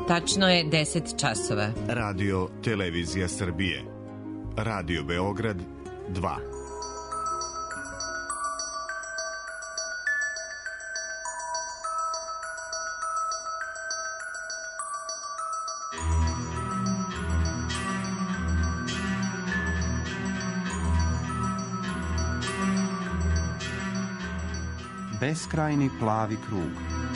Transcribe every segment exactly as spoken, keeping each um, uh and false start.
Tačno je deset časova. Radio Televizija Srbije. Radio Beograd dva. Beskrajni plavi krug.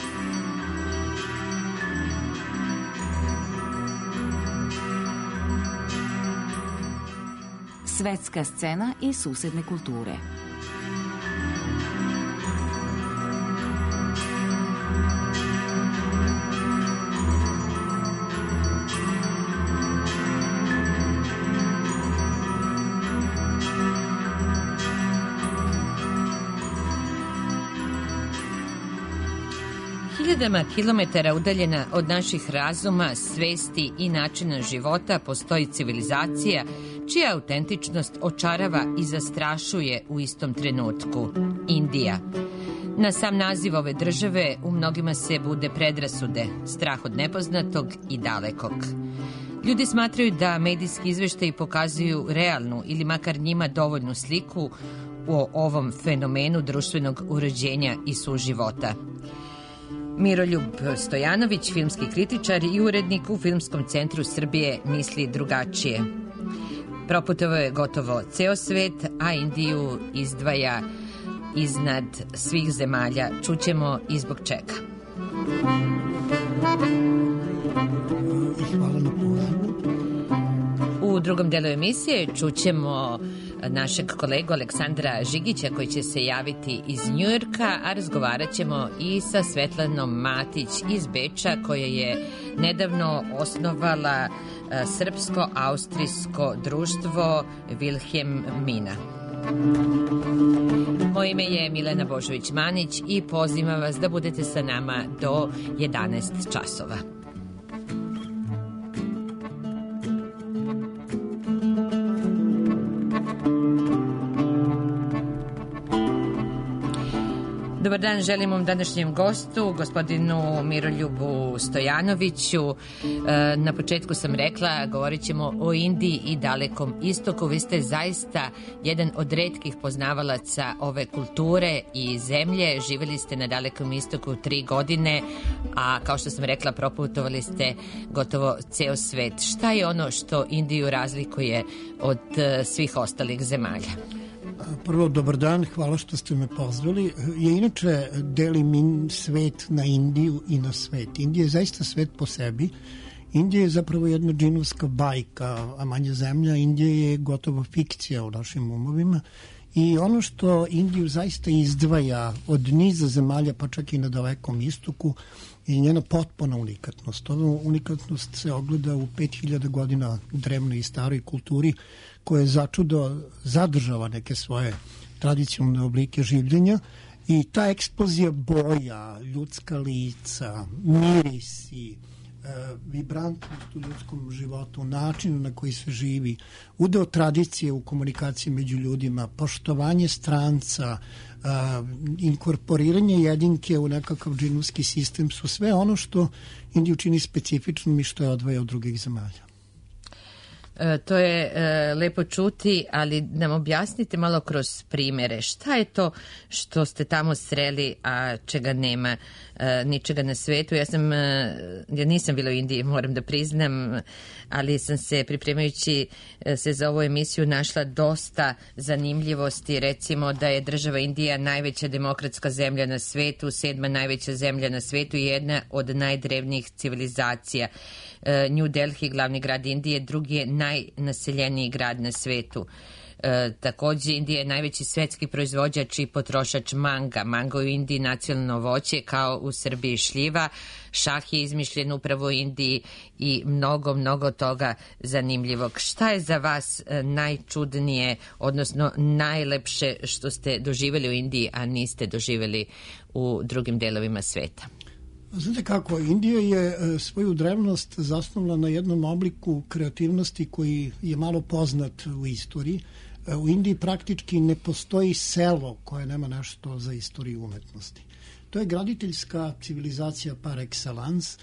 Svetska scena i susedne kulture. Hiljadama kilometara udaljena od naših razuma, svesti i načina života postoji civilizacija čija autentičnost očarava i zastrašuje u istom trenutku. Indija. Na sam naziv ove države u mnogima se bude predrasude, strah od nepoznatog i dalekog. Ljudi smatraju da medijski izveštaji pokazuju realnu ili makar njima dovoljnu sliku o ovom fenomenu društvenog uređenja i suživota. Miroljub Stojanović, filmski kritičar i urednik u Filmskom centru Srbije, misli drugačije. Proputovao je gotovo ceo svet, a Indiju izdvaja iznad svih zemalja. Čućemo i zbog čega. Hvala na pozivu. U drugom delu emisije čućemo našeg kolegu Aleksandra Žigića koji će se javiti iz Njujorka, a razgovarat ćemo i sa Svetlanom Matić iz Beča koja je nedavno osnovala srpsko-austrijsko društvo Wilhelmina. Moje ime je Milena Božović-Manić i pozivam vas da budete sa nama do jedanaest časova. Dobar dan, želim vam današnjem gostu, gospodinu Miroljubu Stojanoviću. Na početku sam rekla, govorit ćemo o Indiji i Dalekom istoku. Vi ste zaista jedan od retkih poznavalaca ove kulture i zemlje. Živjeli ste na Dalekom istoku tri godine, a kao što sam rekla, proputovali ste gotovo ceo svet. Šta je ono što Indiju razlikuje od svih ostalih zemalja? Prvo, dobar dan, hvala što ste me pozvali. Ja inače delim svet na Indiju i na svet. Indija je zaista svet po sebi. Indija je zapravo jedna džinovska bajka, a manja zemlja. Indija je gotovo fikcija u našim umovima. I ono što Indiju zaista izdvaja od niza zemalja, pa čak i na Dalekom istoku, je njena potpuna unikatnost. Ova unikatnost se ogleda u pet hiljada godina drevnoj i staroj kulturi koja je začudo zadržala neke svoje tradicionalne oblike življenja i ta eksplozija boja, ljudska lica, mirisi, vibrantnost u ljudskom životu, načinu na koji se živi, udeo tradicije u komunikaciji među ljudima, poštovanje stranca, inkorporiranje jedinke u nekakav džinovski sistem su sve ono što Indiju čini specifičnom i što je odvaja od drugih zemalja. E, to je e, lepo čuti, ali nam objasnite malo kroz primere. Šta je to što ste tamo sreli, a čega nema e, ničega na svetu? Ja sam, e, ja nisam bila u Indiji, moram da priznam, ali sam se pripremajući se za ovu emisiju našla dosta zanimljivosti. Recimo da je država Indija najveća demokratska zemlja na svetu, sedma najveća zemlja na svetu i jedna od najdrevnijih civilizacija. New Delhi, glavni grad Indije, drugi je najnaseljeniji grad na svetu. E, takođe, Indija je najveći svetski proizvođač i potrošač manga. Mango u Indiji nacionalno voće, kao u Srbiji šljiva. Šah je izmišljen upravo u Indiji i mnogo, mnogo toga zanimljivog. Šta je za vas najčudnije, odnosno najlepše što ste doživjeli u Indiji, a niste doživjeli u drugim delovima sveta? Znate kako, Indija je svoju drevnost zasnovala na jednom obliku kreativnosti koji je malo poznat u istoriji. U Indiji praktički ne postoji selo koje nema nešto za istoriju umetnosti. To je graditeljska civilizacija par excellence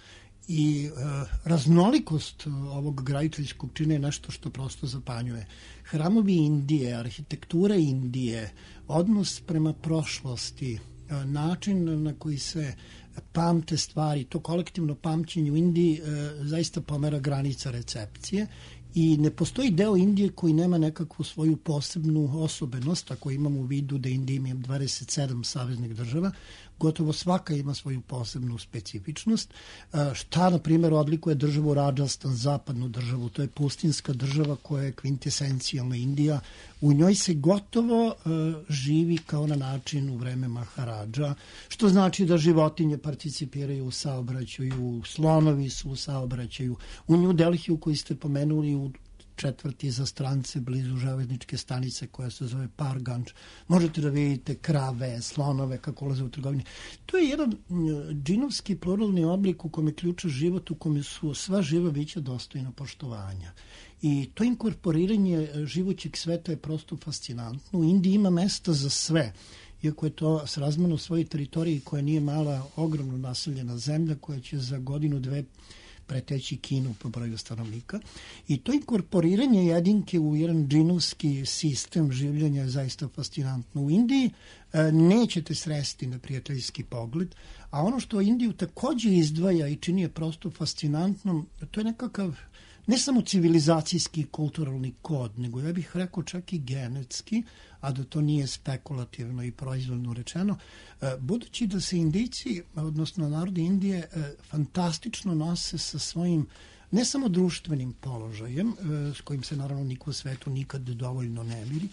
I e, raznolikost ovog graditeljskog čina je nešto što prosto zapanjuje. Hramovi Indije, arhitektura Indije, odnos prema prošlosti, e, način na koji se pamte stvari, to kolektivno pamćenje u Indiji e, zaista pomera granica recepcije i ne postoji deo Indije koji nema nekakvu svoju posebnu osobenost, ako imamo u vidu da Indija ima dvadeset sedam saveznih država, gotovo svaka ima svoju posebnu specifičnost. Šta, na primjer, odlikuje državu Rajasthan, zapadnu državu, to je pustinska država koja je kvintesencijalna Indija. U njoj se gotovo uh, živi kao na način u vreme Maharadža, što znači da životinje participiraju u saobraćaju, slonovi su u saobraćaju. U New Delhiju koji ste pomenuli u četvrti za strance blizu železničke stanice koja se zove Parganj. Možete da vidite krave, slonove kako ulaze u trgovini. To je jedan džinovski pluralni oblik u kome ključa život, u kome su sva živa bića dostojna poštovanja. I to inkorporiranje živućeg sveta je prosto fascinantno. U Indiji ima mesta za sve. Iako je to srazmerno svojoj teritoriji koja nije mala, ogromno naseljena zemlja koja će za godinu, dve preteći Kinu po broju stanovnika. I to inkorporiranje jedinke u jedan džinovski sistem življenja je zaista fascinantno. U Indiji e, nećete sresti na prijateljski pogled, a ono što Indiju takođe izdvaja i čini je prosto fascinantnom, to je nekakav ne samo civilizacijski i kulturalni kod, nego ja bih rekao čak i genetski, a da to nije spekulativno i proizvoljno rečeno, budući da se Indijci, odnosno narodi Indije, fantastično nose sa svojim ne samo društvenim položajem, s kojim se naravno niko u svetu nikad dovoljno ne miri,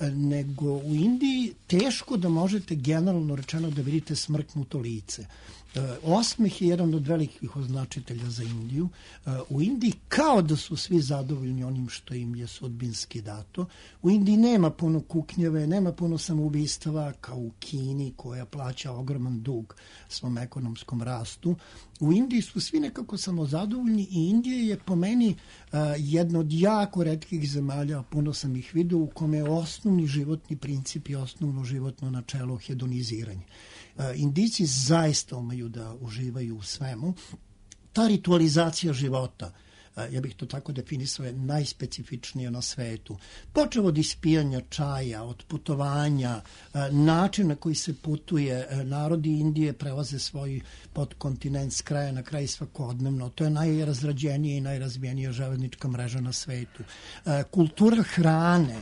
nego u Indiji teško da možete generalno rečeno da vidite smrknuto lice. Osmeh je jedan od velikih označitelja za Indiju. U Indiji kao da su svi zadovoljni onim što im je sudbinski dato. U Indiji nema puno kuknjeve, nema puno samoubistava kao u Kini koja plaća ogroman dug svom ekonomskom rastu. U Indiji su svi nekako samozadovoljni i Indija je po meni uh, jedna od jako retkih zemalja, puno sam ih vidio, u kome je osnovni životni princip i osnovno životno načelo hedoniziranje. Uh, Indijci zaista umeju da uživaju u svemu. Ta ritualizacija života, ja bih to tako definisao, je najspecifičnija na svetu. Počeo od ispijanja čaja, od putovanja, način na koji se putuje. Narodi Indije prelaze svoj podkontinent s kraja na kraj svakodnevno. To je najrazrađenija i najrazvijenija železnička mreža na svetu. Kultura hrane,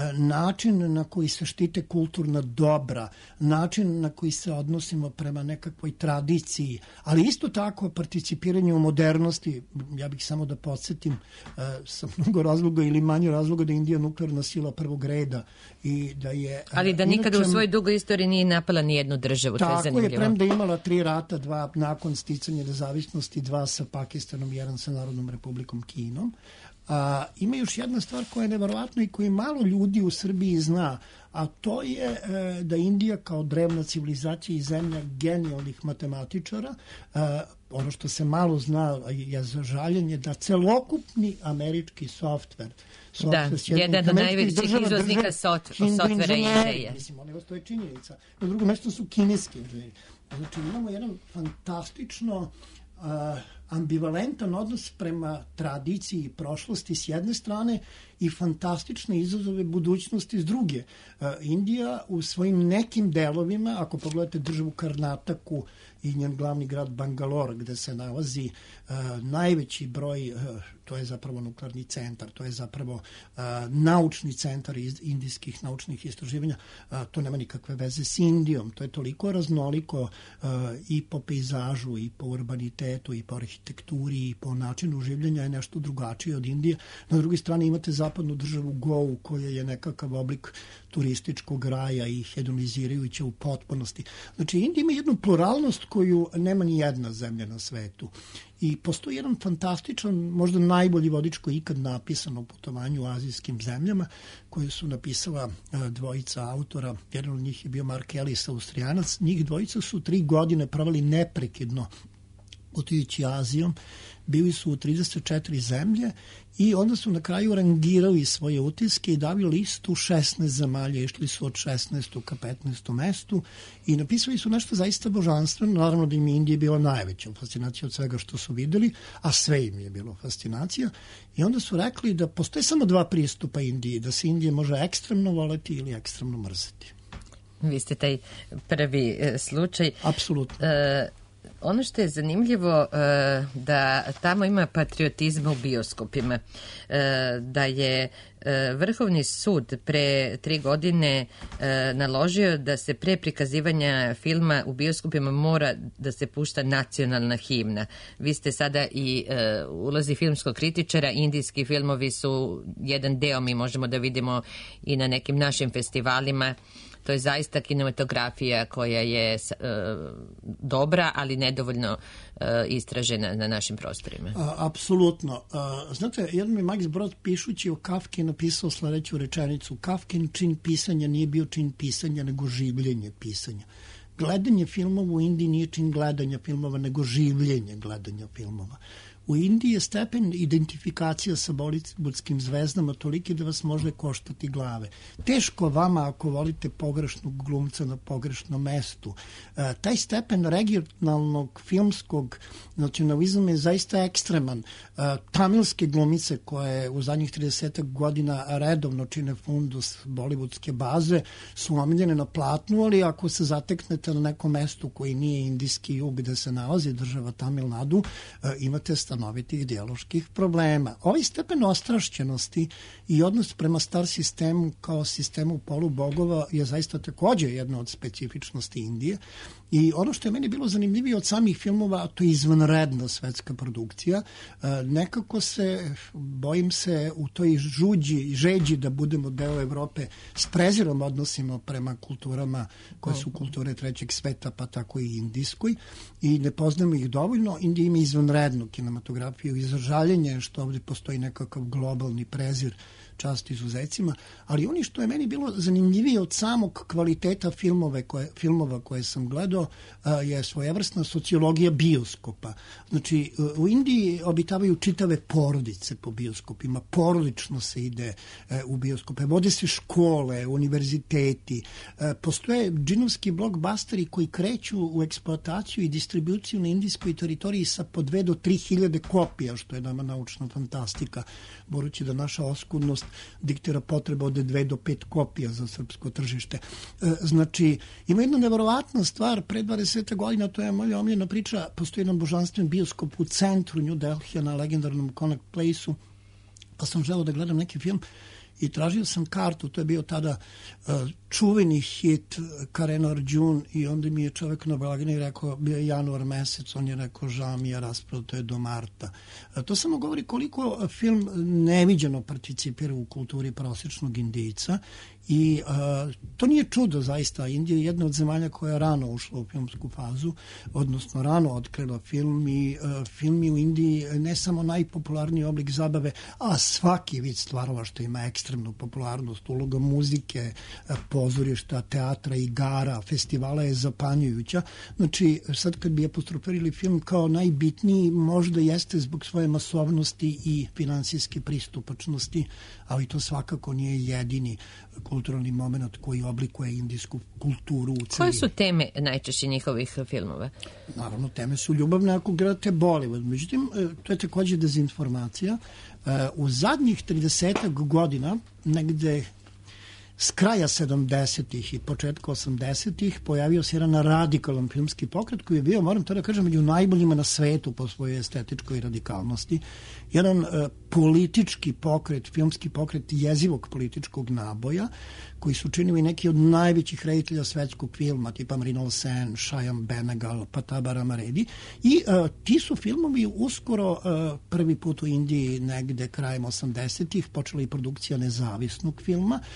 način na koji se štite kulturna dobra, način na koji se odnosimo prema nekakvoj tradiciji, ali isto tako participiranje u modernosti. Ja bih samo da podsjetim uh, sa mnogo razloga ili manje razloga da je Indija nuklearna sila prvog reda i da je... Uh, ali da nikada inače, u svojoj dugoj istoriji nije napala ni jednu državu, to je zanimljivo. Tako je, premda je imala tri rata, dva nakon sticanja nezavisnosti, dva sa Pakistanom, jedan sa Narodnom republikom Kinom. A, ima još jedna stvar koja je neverovatna i koju malo ljudi u Srbiji zna, a to je e, da Indija kao drevna civilizacija i zemlja genijalnih matematičara, e, ono što se malo zna je za žaljenje da celokupni američki softver, da, jedan od najvećih izvoznika softvera Indije. Mislim, ono to je činjenica. Na drugom mjestu su kineski inženjeri. Znači, imamo jedan fantastično Uh, ambivalentan odnos prema tradiciji i prošlosti s jedne strane i fantastične izazove budućnosti s druge. Uh, Indija u svojim nekim delovima, ako pogledate državu Karnataku i njen glavni grad Bangalore, gde se nalazi uh, najveći broj, uh, to je zapravo nuklearni centar, to je zapravo uh, naučni centar iz indijskih naučnih istraživanja, uh, to nema nikakve veze s Indijom, to je toliko raznoliko uh, i po pejzažu, i po urbanitetu, i po arhitekturi, i po načinu življenja je nešto drugačije od Indije. Na drugoj strani imate zapadnu državu Goa, koja je nekakav oblik turističkog raja i hedonizirajuća u potpunosti. Znači, Indija ima jednu pluralnost koju nema ni jedna zemlja na svetu. I postoji jedan fantastičan, možda najbolji vodič koji je ikad napisan o putovanju u azijskim zemljama, koju su napisala dvojica autora. Jedan od njih je bio Mark Ellis, Austrijanac. Njih dvojica su tri godine proveli neprekidno putujući Azijom, bili su u trideset četiri zemlje i onda su na kraju rangirali svoje utiske i dali listu šesnaest zemalja, išli su od šesnaestog ka petnaestom mestu i napisali su nešto zaista božanstveno, naravno da im je Indija bila najveća fascinacija od svega što su videli, a sve im je bilo fascinacija i onda su rekli da postoje samo dva pristupa Indiji, da se Indija može ekstremno voleti ili ekstremno mrzeti. Vi ste taj prvi e, slučaj. Apsolutno. E, Ono što je zanimljivo da tamo ima patriotizma u bioskopima, da je Vrhovni sud pre tri godine naložio da se pre prikazivanja filma u bioskopima mora da se pušta nacionalna himna. Vi ste sada i ulazi filmskog kritičara, indijski filmovi su jedan deo, mi možemo da vidimo i na nekim našim festivalima. To je zaista kinematografija koja je e, dobra, ali nedovoljno e, istražena na našim prostorima. A, apsolutno. A, znate, jedan mi Max Brod pišući o Kafki napisao sledeću rečenicu. Kafkin čin pisanja nije bio čin pisanja, nego življenje pisanja. Gledanje filmova u Indiji nije čin gledanja filmova, nego življenje gledanja filmova. U Indiji je stepen identifikacija sa bolivudskim zvezdama toliki da vas može koštati glave. Teško vama ako volite pogrešnog glumca na pogrešnom mestu. E, taj stepen regionalnog filmskog nacionalizma je zaista ekstreman. E, tamilske glumice koje u zadnjih trideset godina redovno čine fundus bolivudske baze su omiljene na platnu, ali ako se zateknete na nekom mestu koji nije indijski jug gde se nalazi država Tamil Nadu, e, imate stanovitih dijaloških problema. Ovaj stepen ostrašćenosti i odnos prema star sistemu kao sistemu polubogova je zaista takođe jedna od specifičnosti Indije. I ono što je meni bilo zanimljivije od samih filmova, to je izvanredna svetska produkcija. E, nekako se, bojim se, u toj žuđi i žeđi da budemo deo Evrope s prezirom odnosimo prema kulturama koje su kulture trećeg sveta, pa tako i indijskoj, i ne poznamo ih dovoljno. Indija ima izvanrednu kinematografiju i za žaljenje što ovdje postoji nekakav globalni prezir, čast izuzecima, ali oni što je meni bilo zanimljivije od samog kvaliteta filmove koje, filmova koje sam gledao je svojevrsna sociologija bioskopa. Znači, u Indiji obitavaju čitave porodice po bioskopima, porodično se ide u bioskope, vode se škole, univerziteti, postoje džinovski blockbusteri koji kreću u eksploataciju i distribuciju na indijskoj teritoriji sa po dve do tri hiljade kopija, što je nama naučna fantastika, budući da naša oskudnost diktira potreba od dve do pet kopija za srpsko tržište. Znači, ima jedna neverovatna stvar, pre dvadeset godina, to je moja omiljena priča, postoji jedan božanstven bioskop u centru New Delhija na legendarnom Connaught Place-u, pa sam želeo da gledam neki film i tražio sam kartu, to je bio tada uh, čuveni hit Karan Arjun i onda mi je čovjek na blagini rekao, bio je januar mesec, on je rekao, žao mi je, rasprodato je do marta. Uh, to samo govori koliko film neviđeno participira u kulturi prosječnog Indijca i uh, to nije čudo zaista. Indija je jedna od zemalja koja je rano ušla u filmsku fazu, odnosno rano otkrila film i uh, film je u Indiji ne samo najpopularniji oblik zabave, a svaki vid stvaralaštva ima ekstremnu popularnost, uloga muzike, pozorišta, teatra, igara, festivala je zapanjujuća. Znači, sad kad bi apostrofirali film kao najbitniji, možda jeste zbog svoje masovnosti i finansijske pristupačnosti, ali to svakako nije jedini kulturalni moment koji oblikuje indijsku kulturu u celini. Koje su teme najčešće njihovih filmova? Naravno, teme su ljubavne ako gledate Bollywood. Međutim, to je takođe dezinformacija. U zadnjih tridesetak godina, negde s kraja sedamdesetih i početka osamdesetih pojavio se jedan radikalan filmski pokret koji je bio, moram to da kažem, među najboljima na svetu po svojoj estetičkoj radikalnosti. Jedan uh, politički pokret, filmski pokret jezivog političkog naboja koji su činili neki od najvećih reditelja svetskog filma, tipa Mrinal Sen, Shyam Benegal, Pratap Ramaredi. I uh, ti su filmovi uskoro uh, prvi put u Indiji negde krajem osamdesetih počela i produkcija nezavisnog filma.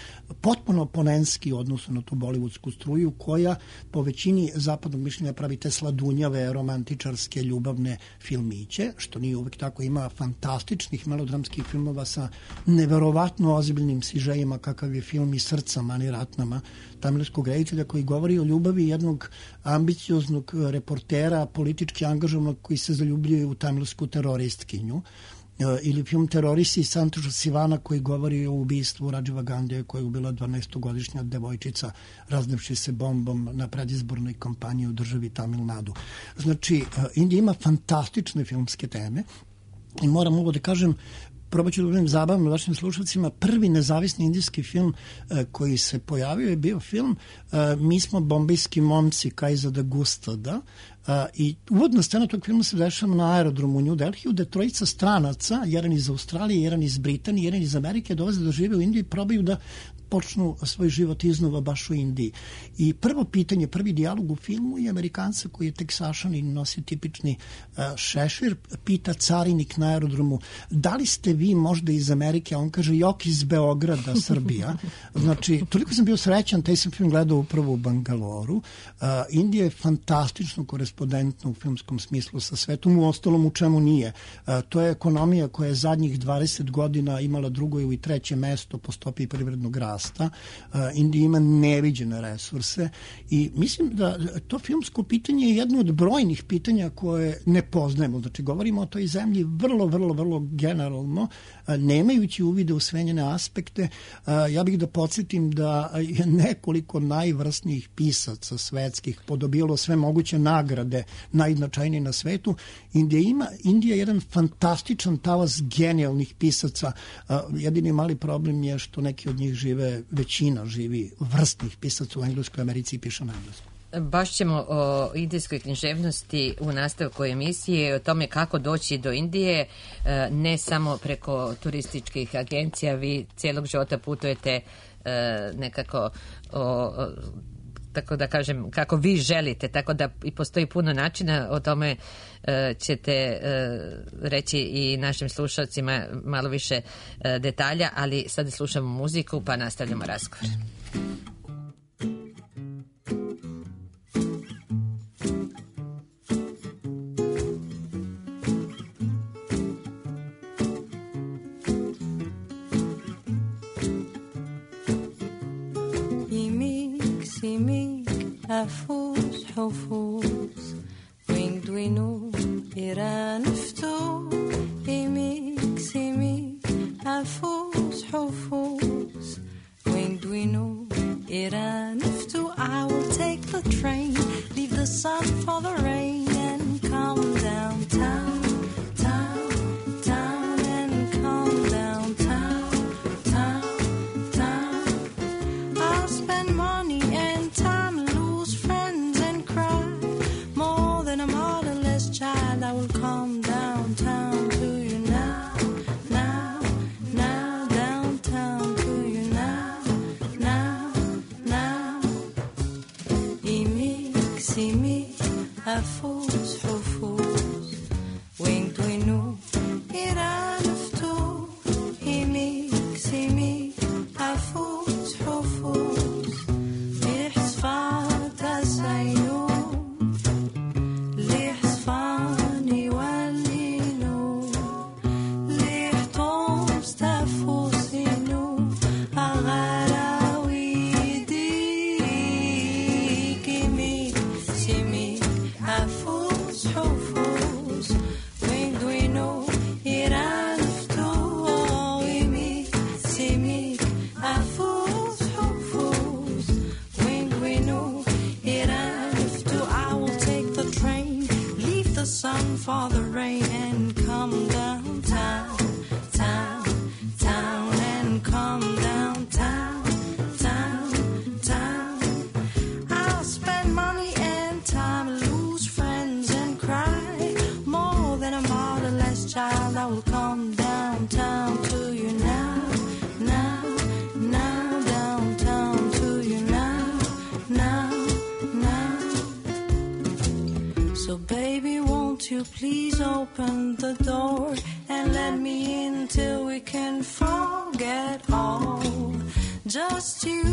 potpuno oponentski u odnosu na tu bolivudsku struju koja po većini zapadnog mišljenja pravi te sladunjave, romantičarske, ljubavne filmiće, što nije uvek tako. Ima fantastičnih melodramskih filmova sa neverovatno ozbiljnim sižejima kakav je film Iz srca Mani Ratnama, tamilskog reditelja koji govori o ljubavi jednog ambicioznog reportera, politički angažovanog koji se zaljubljuje u tamilsku teroristkinju. Ili film Teroristi Santoša Sivana koji govori o ubistvu Radživa Gandija koja je ubila dvanaestogodišnja devojčica raznevši se bombom na predizbornoj kampanji u državi Tamil Nadu. Znači, Indija ima fantastične filmske teme i moram ovo da kažem, probat ću da budem zabavno vašim slušalcima, prvi nezavisni indijski film e, koji se pojavio je bio film e, Mi smo bombajski momci Kajza da Gustada e, i uvodna scena tog filma se dešava na aerodromu u New Delhiju gde trojica stranaca, jedan iz Australije, jedan iz Britanije, jedan iz Amerike dolaze da žive u Indiji i probaju da počnu svoj život iznova baš u Indiji. I prvo pitanje, prvi dijalog u filmu je Amerikanca koji je teksašan i nosi tipični uh, šešir, pita carinik na aerodromu, da li ste vi možda iz Amerike? A on kaže, jok iz Beograda, Srbija. Znači, toliko sam bio srećan, taj sam film gledao upravo u Bangaloru. Uh, Indija je fantastično korespondentna u filmskom smislu sa svetom, u ostalom u čemu nije. Uh, to je ekonomija koja je zadnjih dvadeset godina imala drugo ili treće mesto po stopi privrednog rasta. Indija ima neviđene resurse i mislim da to filmsko pitanje je jedno od brojnih pitanja koje ne poznajemo. Znači, govorimo o toj zemlji vrlo, vrlo, vrlo generalno, nemajući uvide u sve njene aspekte. Ja bih da podsjetim da je nekoliko najvrsnijih pisaca svetskih podobilo sve moguće nagrade najznačajnije na svetu. Indija ima, Indija je jedan fantastičan talas genijalnih pisaca. Jedini mali problem je što neki od njih žive, većina živi vrstnih pisaca u Engleskoj, Americi i piše na engleskom. Baš ćemo o indijskoj književnosti u nastavku emisije, o tome kako doći do Indije, ne samo preko turističkih agencija, vi cijelog života putujete nekako o, tako da kažem, kako vi želite, tako da i postoji puno načina, o tome e, ćete e, reći i našim slušalcima malo više e, detalja, ali sad slušamo muziku pa nastavljamo razgovor. أفوز حفوز ويندوينو إيرانفتو إيميك سيميك أفوز حفوز ويندوينو إيرانفتو I will take the train, leave the sun for the rain and come downtown, town, town and come downtown, town, town. I'll spend money and time, lose friends and cry. More than a motherless child, I will come downtown to you now, now, now, downtown to you now, now, now. Imik, simik, afus, hufus, wingduinu, iranuftu. Imik, simik, afus, hufus, لحصفات السيوف لحصفاني واللينو لحطوم ستفوسينو أغراويدي كيمي سيمي أفوس حفوس ويندوينو إيرانفتو ويمي سيمي أفوس حفوس wingwino iraniftu. I will take the train, leave the sun for the rain and come downtown, town, town and come downtown, town, town. I'll spend money and time, lose friends and cry. More than a motherless child, I will come downtown to you now, now, now, downtown to you now, now, now. So baby, won't you please open the door and let me in till we can forget all. Just you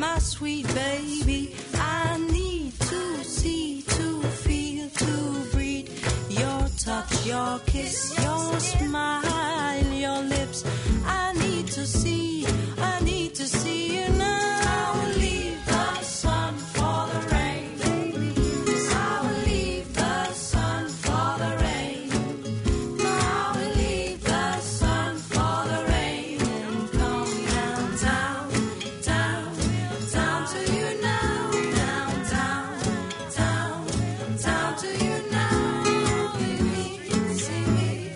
my sweet baby. I need to see, to feel, to breathe your touch, your kiss, your smile, your lips. I need to see, I need to see you now. I will leave the sun for the rain. I will leave the sun for the rain. I will leave the sun for the rain and come down, down, down, down to you now, down, down, down, down to you now. Hear me, see me.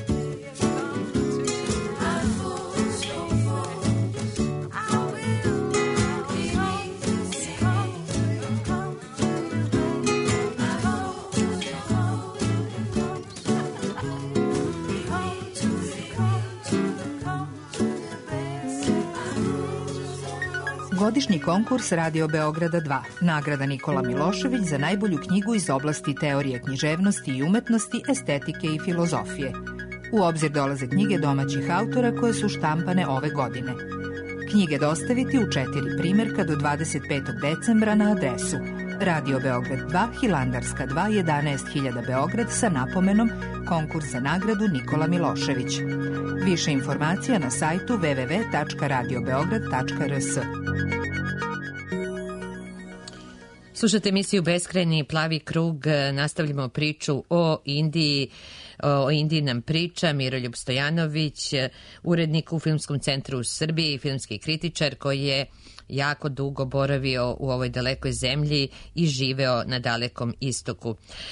I'm full, so full. I will. Hear me, see me. Come, come, I hope, hope, come to the, come to the, come to the best. Godišnji konkurs Radio Beograda dva, nagrada Nikola Milošević za najbolju knjigu iz oblasti teorije književnosti i umetnosti, estetike i filozofije. U obzir dolaze knjige domaćih autora koje su štampane ove godine. Knjige dostaviti u četiri primjerka do dvadeset petog decembra na adresu Radio Beograd dva, Hilandarska dva, jedanaest hiljada Beograd sa napomenom konkurs za nagradu Nikola Milošević. Više informacija na sajtu w w w tačka radio beograd tačka r s. Slušate emisiju Beskrajni plavi krug, nastavljamo priču o Indiji. O Indiji nam priča Miroljub Stojanović, urednik u Filmskom centru u Srbiji, filmski kritičar koji je jako dugo boravio u ovoj dalekoj zemlji i živeo na Dalekom istoku.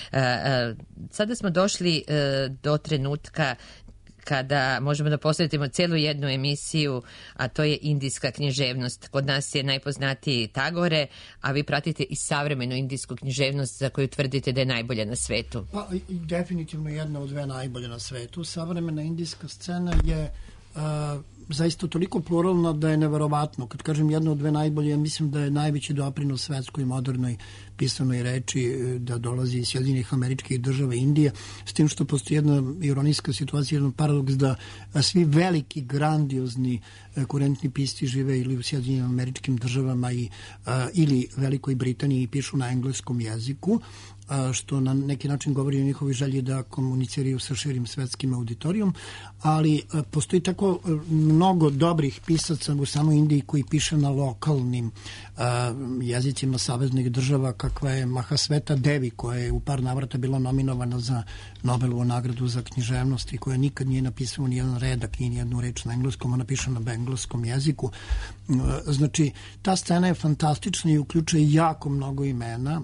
Sada smo došli do trenutka kada možemo da posvetimo celu jednu emisiju, a to je indijska književnost. Kod nas je najpoznatiji Tagore, a vi pratite i savremenu indijsku književnost za koju tvrdite da je najbolja na svetu. Pa, definitivno jedna od dve najbolje na svetu. Savremena indijska scena je uh, zaista toliko pluralna da je neverovatno. Kad kažem jedna od dve najbolje, ja mislim da je najveći doprinos svetskoj modernoj pisanoj reči da dolazi iz Sjedinjenih Američkih Država Indije, s tim što postoji jedna ironijska situacija, jedan paradoks da svi veliki, grandiozni, kurentni pisci žive ili u Sjedinjenim Američkim Državama i, ili Velikoj Britaniji i pišu na engleskom jeziku, što na neki način govori o njihovi želji da komuniciraju sa širim svetskim auditorijom, ali postoji tako mnogo dobrih pisaca u samoj Indiji koji piše na lokalnim jezicima saveznih država, kakva je Mahasveta Devi, koja je u par navrata bila nominovana za Nobelovu nagradu za književnost i koja nikad nije napisala ni jedan redak i ni jednu reč na engleskom, ona piše na engleskom jeziku. Znači, ta scena je fantastična i uključuje jako mnogo imena.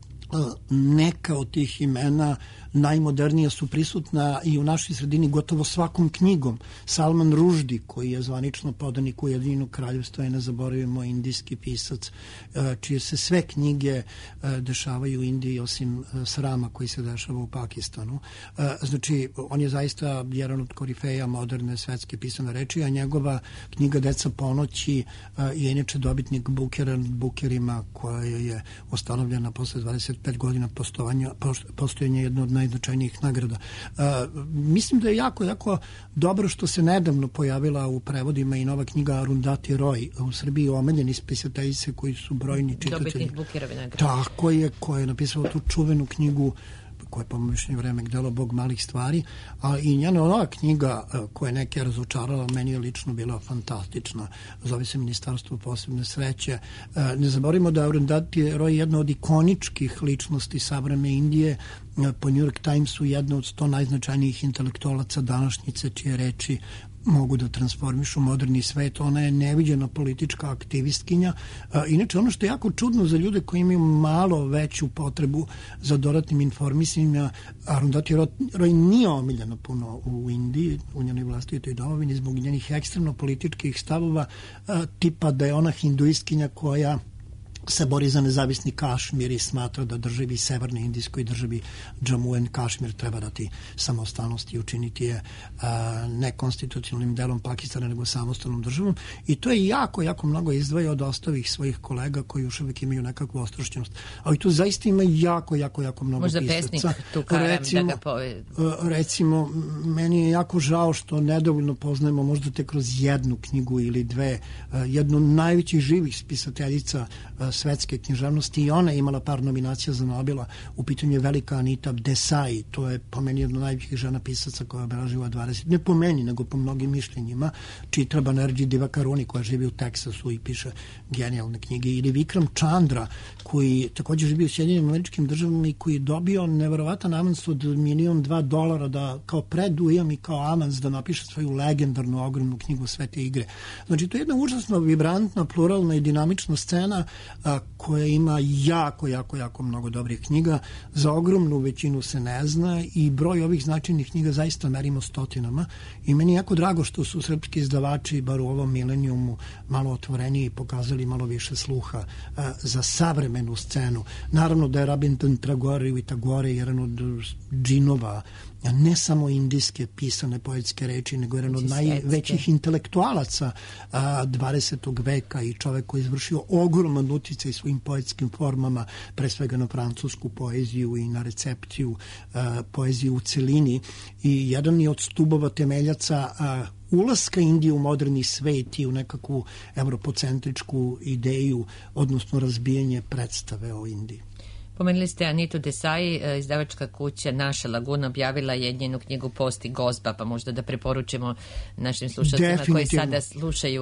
Neka od tih imena najmodernija su prisutna i u našoj sredini gotovo svakom knjigom. Salman Rushdie, koji je zvanično podanik Ujedinjenog kraljevstva i ne zaboravimo indijski pisac, čije se sve knjige dešavaju u Indiji osim Srama koji se dešava u Pakistanu. Znači, on je zaista jedan od korifeja moderne svetske pisane reči, a njegova knjiga Deca ponoći je inače dobitnik Bookera Bookerima, koja je ustanovljena posle dvadeset pet godina postojanja, postojanja jedno od najznačajnijih nagrada. Uh, mislim da je jako, jako dobro što se nedavno pojavila u prevodima i nova knjiga Arundhati Roy u Srbiji, omiljeni spisateljice koji su brojni čitatelji. Dobitnik Bookerove nagrade. Tako je, koja je napisala tu čuvenu knjigu koja je po mišljenju vreme gdelo Bog malih stvari, a i njena nova knjiga koja je neke razočarala, meni je lično bila fantastična, zove se Ministarstvo posebne sreće. Ne zaboravimo da Arundhati Roy je jedna od ikoničkih ličnosti savremene Indije, po New York Timesu jedna od sto najznačajnijih intelektualaca današnjice, čije reči mogu da transformišu moderni svet. Ona je neviđena politička aktivistkinja. Inače, ono što je jako čudno za ljude koji imaju malo veću potrebu za dodatnim informisanjima, Arundhati Roy nije omiljena puno u Indiji, u njenoj vlastitoj domovini, zbog njenih ekstremno političkih stavova, tipa da je ona hinduistkinja koja se bori za nezavisni Kašmir i smatra da državi Severnoj Indijskoj državi Džamu en Kašmir treba dati samostalnost i učiniti je a, ne konstitucionalnim delom Pakistana nego samostalnom državom i to je jako, jako mnogo izdvaja od ostalih svojih kolega koji još uvijek imaju nekakvu ostrašćenost. Ali tu zaista ima jako, jako, jako mnogo možda pisaca. Možda pesnik Tukaram recimo, da ga pove... Recimo, meni je jako žao što nedovoljno poznajemo možda te kroz jednu knjigu ili dve, jednu od najvećih živih spisateljica svetske književnosti i ona je imala par nominacija za Nobela. U pitanju je velika Anita Desai, to je po meni jedna od najvećih žena pisaca koja je obeležila dvadeset, ne po meni, nego po mnogim mišljenjima, Čitra Banerjee Divakaruni koja živi u Teksasu i piše genijalne knjige, ili Vikram Chandra koji također živi u Sjedinjenim Američkim Državama i koji je dobio neverovatan avans od milion dva dolara da kao predujam i kao avans da napiše svoju legendarnu ogromnu knjigu Svete igre. Znači to je jedna užasno vibrantna, pluralna i dinamična scena a, koja ima jako, jako, jako mnogo dobrih knjiga. Za ogromnu većinu se ne zna i broj ovih značajnih knjiga zaista merimo stotinama i meni je jako drago što su srpski izdavači bar u ovom milenijumu malo otvoreniji i pokazali malo više sluha a, za savremenu scenu. Naravno da je Rabindranath Tagore i Tagore jedan od džinova ne samo indijske pisane poetske reči, nego jedan od najvećih intelektualaca a, dvadesetog veka i čovek koji je izvršio ogroman uticaj svojim poetskim formama, pre svega na francusku poeziju i na recepciju a, poezije u celini i jedan je od stubova temeljaca a, ulaska Indije u moderni svet i u nekakvu evropocentričku ideju, odnosno razbijanje predstave o Indiji. Pomenuli ste Anitu Desai, izdavačka kuća Naša Laguna objavila je njenu knjigu Posti Gozba, pa možda da preporučimo našim slušateljima koji sada slušaju,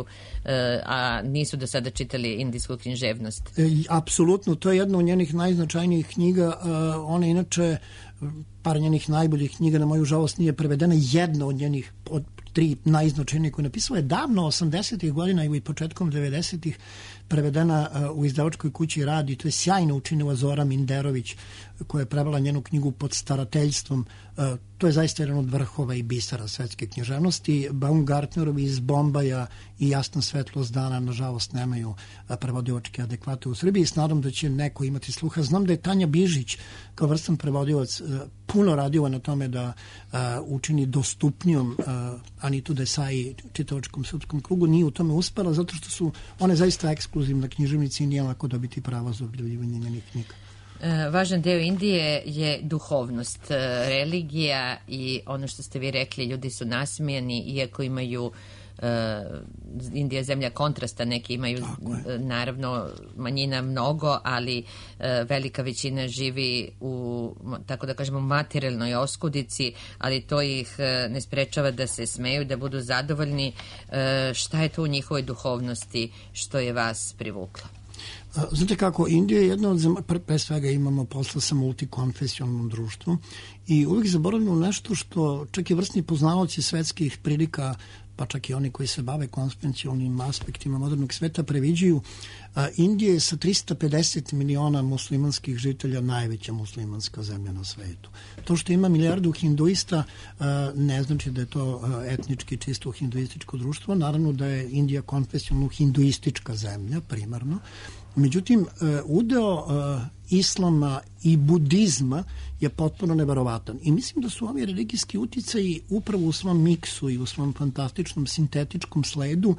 a nisu do sada čitali indijsku književnost. E, apsolutno, to je jedna od njenih najznačajnijih knjiga. Ona inače, par njenih najboljih knjiga, na moju žalost nije prevedena, jedna od njenih od tri najznačajnije koje napisala je davno osamdesetih godina i početkom devedesetih prevedena uh, u izdavačkoj kući Rad i to je sjajno učinila Zora Minderović koja je prevela njenu knjigu Pod starateljstvom. Uh, to je zaista jedan od vrhova i bisera svetske književnosti. Baumgartnerovi iz Bombaja i Jasna svetlost dana nažalost nemaju uh, prevodilačke adekvate u Srbiji. S nadom da će neko imati sluha. Znam da je Tanja Bižić kao vrstan prevodilac uh, puno radila na tome da uh, učini dostupnijom uh, Anitu Desai čitalačkom srpskom krugu. Nije u tome uspela zato što su one zaista ekskluzivna književnica i nije lako dobiti prava za objavljivanje njenih knjiga. E, važan deo Indije je duhovnost, religija i ono što ste vi rekli, ljudi su nasmijani iako imaju e, Indija je zemlja kontrasta, neki imaju naravno manjina mnogo, ali e, velika većina živi u, tako da kažemo, materijalnoj oskudici, ali to ih e, ne sprečava da se smeju, da budu zadovoljni. E, šta je to u njihovoj duhovnosti što je vas privuklo? Znate kako, Indija je jedna od zemalja, pre svega imamo posla sa multikonfesionalnom društvom i uvijek zaboravljamo nešto što čak i vrsni poznavaoci svetskih prilika, pa čak i oni koji se bave konvencionalnim aspektima modernog sveta previđaju. Indija je sa trista pedeset miliona muslimanskih žitelja najveća muslimanska zemlja na svetu. To što ima milijardu hinduista ne znači da je to etnički čisto hinduističko društvo. Naravno da je Indija konfesionalno hinduistička zemlja primarno. Međutim, udeo islama i budizma je potpuno neverovatan. I mislim da su ovi religijski uticaji upravo u svom miksu i u svom fantastičnom sintetičkom sledu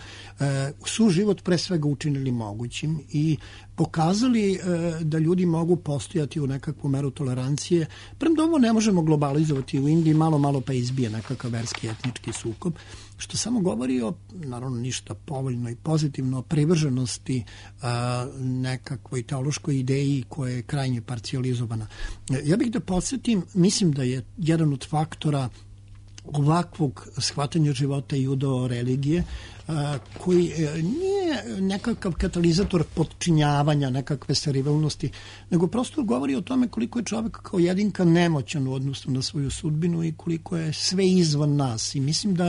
su život pre svega učinili mogućim i pokazali da ljudi mogu postojati u nekakvu meru tolerancije. Premda ovo ne možemo globalizovati u Indiji, malo, malo pa izbije nekakav verski etnički sukob, što samo govori o, naravno ništa povoljno i pozitivno, o privrženosti a, nekakvoj teološkoj ideji koja je krajnje parcijalizovana. Ja bih da podsjetim, mislim da je jedan od faktora ovakvog shvatanja života i udeo religije koji nije nekakav katalizator podčinjavanja, nekakve sterilnosti, nego prosto govori o tome koliko je čovjek kao jedinka nemoćan u odnosu na svoju sudbinu i koliko je sve izvan nas. I mislim da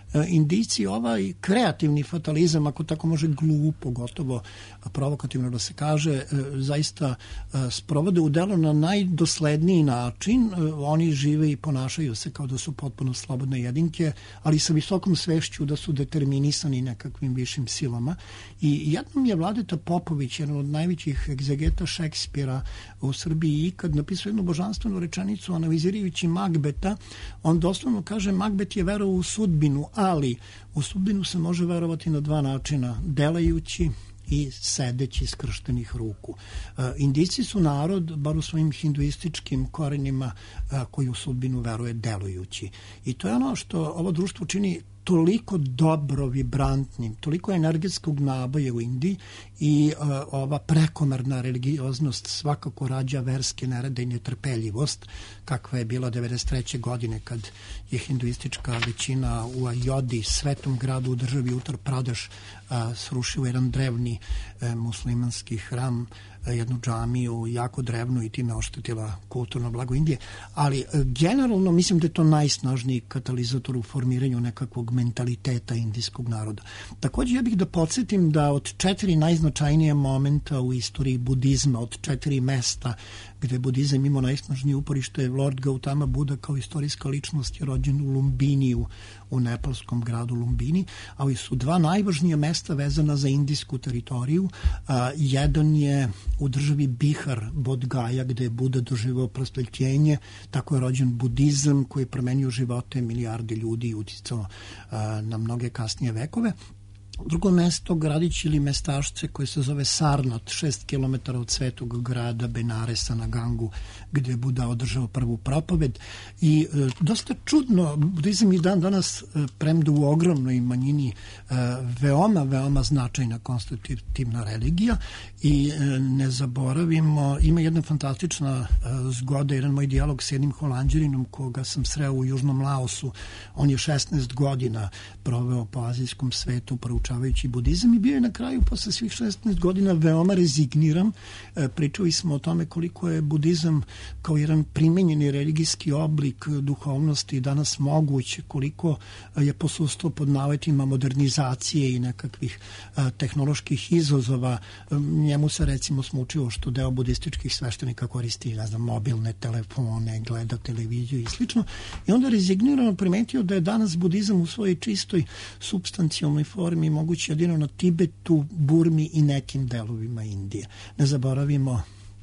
Indijci ovaj kreativni fatalizam, ako tako može glupo, gotovo provokativno da se kaže, zaista sprovode u delo na najdosledniji način. Oni žive i ponašaju se kao da su potpuno slobodne jedinke, ali sa visokom svešću da su determinisani nekakvim višim silama. I jednom je Vladeta Popović, jedan od najvećih egzegeta Šekspira u Srbiji ikad, napisao jednu božanstvenu rečenicu analizirajući Magbeta. On doslovno kaže: Magbet je verovao u sudbinu, ali u sudbinu se može verovati na dva načina: delajući i sedeći skrštenih ruku. Indijci su narod, bar u svojim hinduističkim korenima, koji u sudbinu veruje delujući. I to je ono što ovo društvo čini toliko dobro vibrantnim, toliko energetskog naboja u Indiji i uh, ova prekomerna religioznost svakako rađa verske nerede i netrpeljivost, kakva je bila devedeset treće godine kad je hinduistička većina u Ajodi, svetom gradu u državi Uttar Pradesh, uh, srušila jedan drevni uh, muslimanski hram, jednu džamiju, jako drevnu, i time oštetila kulturno blago Indije, ali generalno mislim da je to najsnažniji katalizator u formiranju nekakvog mentaliteta indijskog naroda. Također ja bih da podsjetim da od četiri najznačajnije momenta u istoriji budizma, od četiri mesta gde je budizam imao najsnažnije uporište, je Lord Gautama Buda kao istorijska ličnost je rođen u Lumbiniju, u nepalskom gradu Lumbini, ali su dva najvažnija mesta vezana za indijsku teritoriju. A, jedan je u državi Bihar, Bodh Gaya, gde je Buda doživao prosvetljenje, tako je rođen budizam koji je promenio živote milijarde ljudi i uticao a, na mnoge kasnije vekove. Drugo mesto, gradić ili mestašce koje se zove Sarnat, šest kilometara od svetog grada Benaresa na Gangu, gde je Buda održao prvu propoved. I e, dosta čudno, budizam i dan danas, e, premda u ogromnoj manjini, e, veoma, veoma značajna konstitutivna religija i e, ne zaboravimo, ima jedna fantastična e, zgoda, jedan moj dijalog s jednim Holanđaninom koga sam sreo u Južnom Laosu. On je šesnaest godina proveo po azijskom svetu, proučavajući budizam, i bio je na kraju posle svih šesnaest godina veoma rezigniran. E, pričali smo o tome koliko je budizam kao jedan primenjeni religijski oblik duhovnosti danas moguć, koliko je posustvo pod naletima modernizacije i nekakvih a, tehnoloških izazova. E, njemu se recimo smo učilo što deo budističkih sveštenika koristi, ne znam, mobilne telefone, gleda televiziju i slično. I onda rezignirano primetio da je danas budizam u svojoj čistoj supstancijalnoj formi moguće jedino na Tibetu, Burmi i nekim delovima Indije. Ne zaboravimo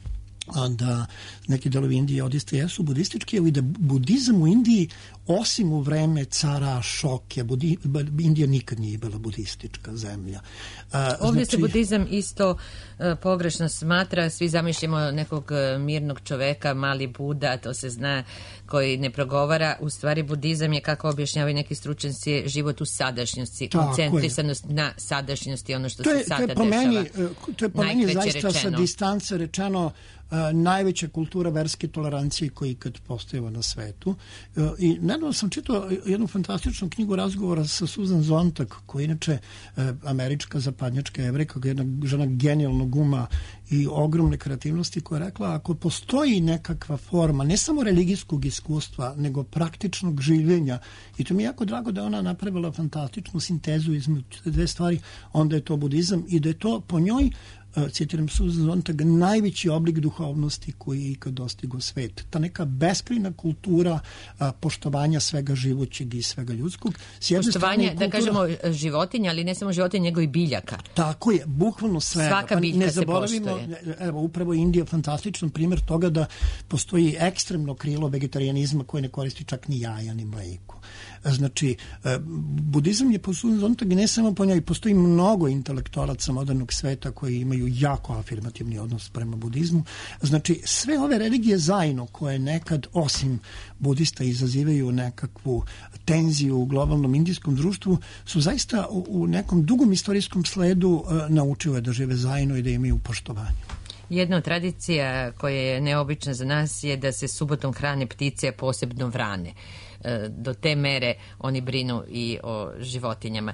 da neki delovi Indije odista jesu budistički, ali da budizam u Indiji, osim u vreme cara Ašoke, Budi, Indija nikad nije bila budistička zemlja. A, Ovdje znači, se budizam isto uh, pogrešno smatra, svi zamišljamo nekog uh, mirnog čoveka, mali Buda, to se zna, koji ne progovara. U stvari budizam je, kako objašnjavaju neki stručnjaci, život u sadašnjosti, koncentrisanost na sadašnjosti, ono što to je, se sada to je po meni, dešava. To je po meni zaista rečeno. Sa distance rečeno Uh, najveća kultura verske tolerancije koja ikad postojala na svetu. Uh, I nedavno sam čitao jednu fantastičnu knjigu razgovora sa Susan Sontag, koja je inače uh, američka zapadnjačka jevrejka, jedna žena genijalnog uma i ogromne kreativnosti, koja je rekla: ako postoji nekakva forma ne samo religijskog iskustva, nego praktičnog življenja, i to mi je jako drago da ona napravila fantastičnu sintezu između dve stvari, onda je to budizam, i da je to po njoj, citiram Susan Sontag, najveći oblik duhovnosti koji je ikad dostigao svet. Ta neka beskrajna kultura a, poštovanja svega živoćeg i svega ljudskog. Poštovanje, kultura, da kažemo, životinja, ali ne samo životinja, nego i biljaka. Tako je, bukvalno svega. Svaka biljka pa ne se poštuje. Evo, upravo Indija je fantastičan primjer toga da postoji ekstremno krilo vegetarijanizma koje ne koristi čak ni jaja, ni mleko. Znači, budizam je po Susan Sontag ne samo po njoj, postoji mnogo intelektualaca modernog sveta koji imaju jako afirmativni odnos prema budizmu. Znači, sve ove religije zajedno koje nekad, osim budista, izazivaju nekakvu tenziju u globalnom indijskom društvu, su zaista u, u nekom dugom istorijskom sledu uh, naučile da žive zajedno i da imaju poštovanje. Jedna od tradicija koja je neobična za nas je da se subotom hrane ptice, posebno vrane. do te mere oni brinu i o životinjama.